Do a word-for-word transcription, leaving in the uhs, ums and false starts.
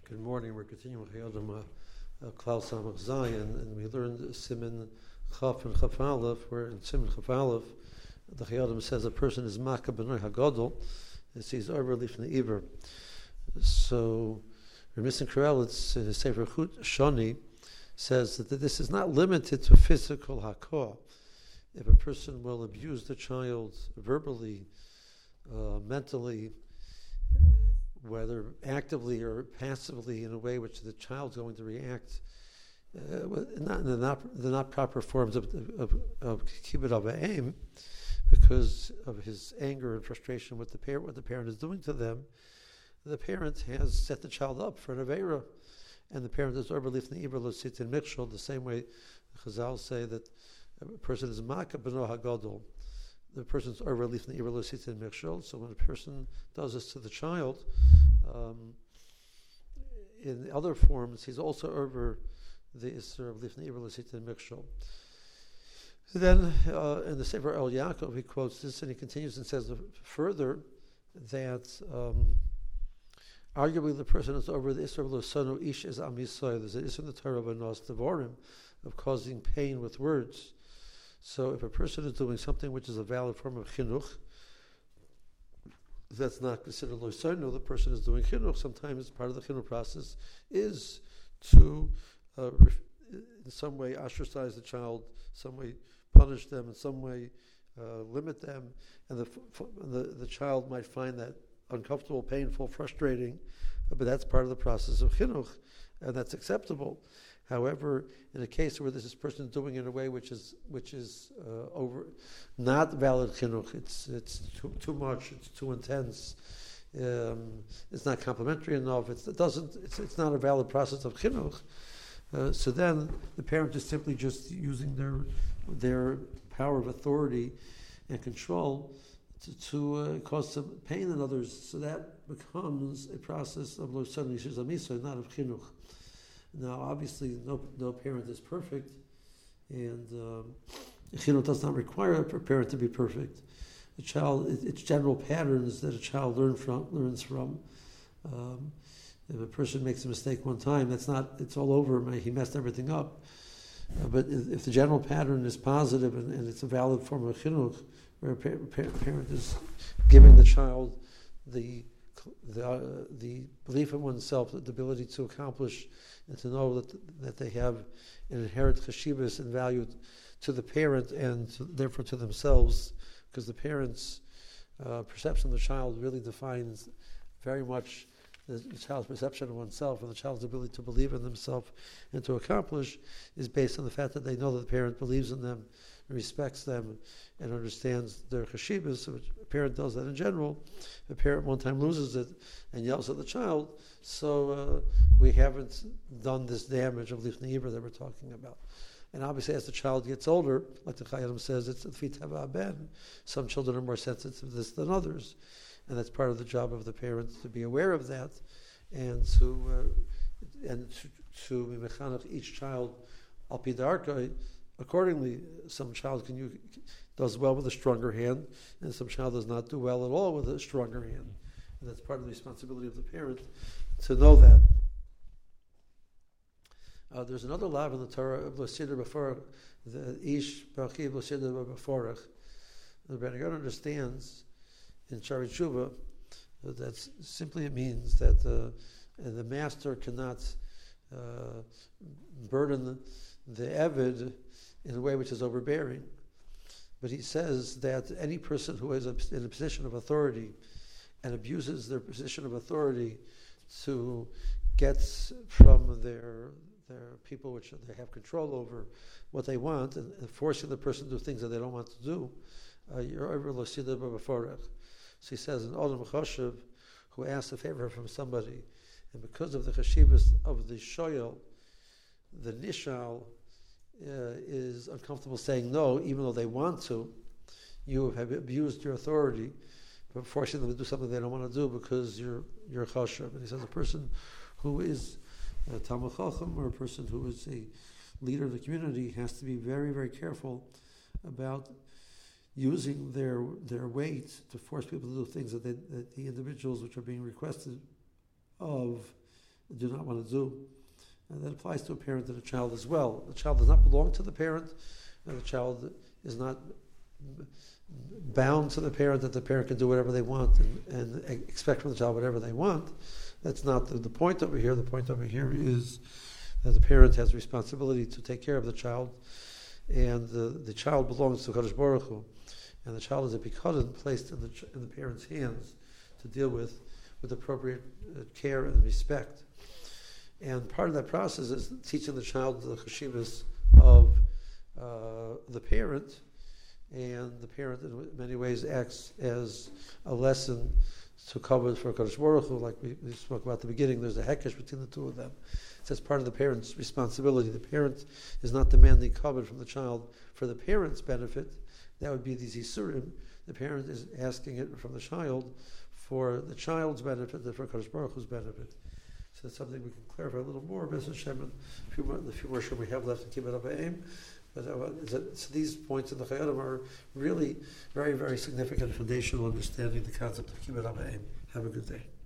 Good morning. We're continuing with Chayodim Klaus Samach Zion, and we learned Siman Chaf and Chaf Aleph, where in Siman Chaf Aleph, the Chayodim says a person is Maka B'noi HaGadol, it says Over Lifnei Iver. So, Remissen Krelitz, in his Sefer Chut Shani, says that this is not limited to physical hakah. If a person will abuse the child verbally, uh, mentally, whether actively or passively, in a way which the child's going to react, uh, not in the not, the not proper forms of of, of kibbud av va'em, because of his anger and frustration with the parent, what the parent is doing to them, the parent has set the child up for an aveira, and the parent is over lifnei iver lo sit in mikshol. The same way Chazal say that a person is maka b'no hagadol. The person's over lifnei iver lo sit in mikshol. So when a person does this to the child, um, in other forms, he's also over the isser of lifnei iver lo sit in mikshol. Then uh, in the Sefer El Yaakov, he quotes this, and he continues and says further that um, arguably the person is over the isser of lo sanu ish is am yisrael. There's an isser in the Torah of anos devorim, of causing pain with words. So if a person is doing something which is a valid form of chinuch, that's not considered lo sanu. The person is doing chinuch. Sometimes part of the chinuch process is to uh, in some way ostracize the child, some way punish them, in some way uh, limit them, and the, the the child might find that uncomfortable, painful, frustrating, uh, but that's part of the process of chinuch, and that's acceptable. However, in a case where this is person doing it in a way which is which is uh, over, not valid chinuch, it's it's too too much, it's too intense, um, it's not complimentary enough, it's, it doesn't, it's it's not a valid process of chinuch. Uh, so then the parent is simply just using their their power of authority and control to, to uh, cause some pain in others. So that becomes a process of lo sanu ish am yisrael, not of chinuch. Now, obviously, no no parent is perfect, and um, chinuch does not require a parent to be perfect. A child, it, it's general patterns that a child learn from learns from. Um, If a person makes a mistake one time, that's not, it's all over, he messed everything up. Uh, but if, if the general pattern is positive and, and it's a valid form of chinuch, where a pa- pa- parent is giving the child the the, uh, the belief in oneself, the ability to accomplish and to know that that they have an inherent cheshivas and value to the parent and to, therefore to themselves, because the parent's uh, perception of the child really defines very much the child's perception of oneself, and the child's ability to believe in themselves and to accomplish is based on the fact that they know that the parent believes in them, respects them, and understands their cheshivas. So a parent does that in general. If a parent one time loses it and yells at the child, so uh, we haven't done this damage of lifnei iver that we're talking about. And obviously, as the child gets older, like the Chayyim says, it's fit hava ben. Some children are more sensitive to this than others. And that's part of the job of the parents to be aware of that, and to uh, and to, to be mechanech each child al pi darkei accordingly. Some child can you does well with a stronger hand, and some child does not do well at all with a stronger hand. And that's part of the responsibility of the parent to know that. Uh, there's another law in the Torah of l'siddur b'forach, the ish b'achiv l'siddur b'forach. The Ben Gurion understands in Shari Tshuva, that simply it means that uh, the master cannot uh, burden the, the Eved in a way which is overbearing. But he says that any person who is in a position of authority and abuses their position of authority to get from their their people which they have control over what they want, and, and forcing the person to do things that they don't want to do, uh, you're over lo siddur b'forach. So he says, an Adam Choshev who asks a favor from somebody, and because of the cheshivas of the shoyel, the nishal uh, is uncomfortable saying no, even though they want to. You have abused your authority, but forcing them to do something they don't want to do because you're you're Choshev. And he says a person who is a Talmid Chacham or a person who is a leader of the community has to be very, very careful about using their their weight to force people to do things that, they, that the individuals which are being requested of do not want to do. And that applies to a parent and a child as well. The child does not belong to the parent, and the child is not bound to the parent, that the parent can do whatever they want and, and expect from the child whatever they want. That's not the, the point over here. The point over here is that the parent has a responsibility to take care of the child, and the, the child belongs to Kadosh Baruch Hu, and the child is a pikadon placed in the in the parent's hands to deal with with appropriate uh, care and respect. And part of that process is teaching the child the cheshivas of uh, the parent, and the parent in many ways acts as a lesson to cover for Kadosh Baruch Hu, like we, we spoke about at the beginning. There's a hekesh between the two of them. So that's part of the parent's responsibility. The parent is not demanding cover from the child for the parent's benefit. That would be these isurim. The parent is asking it from the child for the child's benefit and for Kadosh Baruch Hu's benefit. So that's something we can clarify a little more, B'ez Hashem, and a few more, the few more we have left to keep it up aim. But uh, so these points in the Chayadim are really very, very significant foundational understanding the concept of kibbutz aim. Have a good day.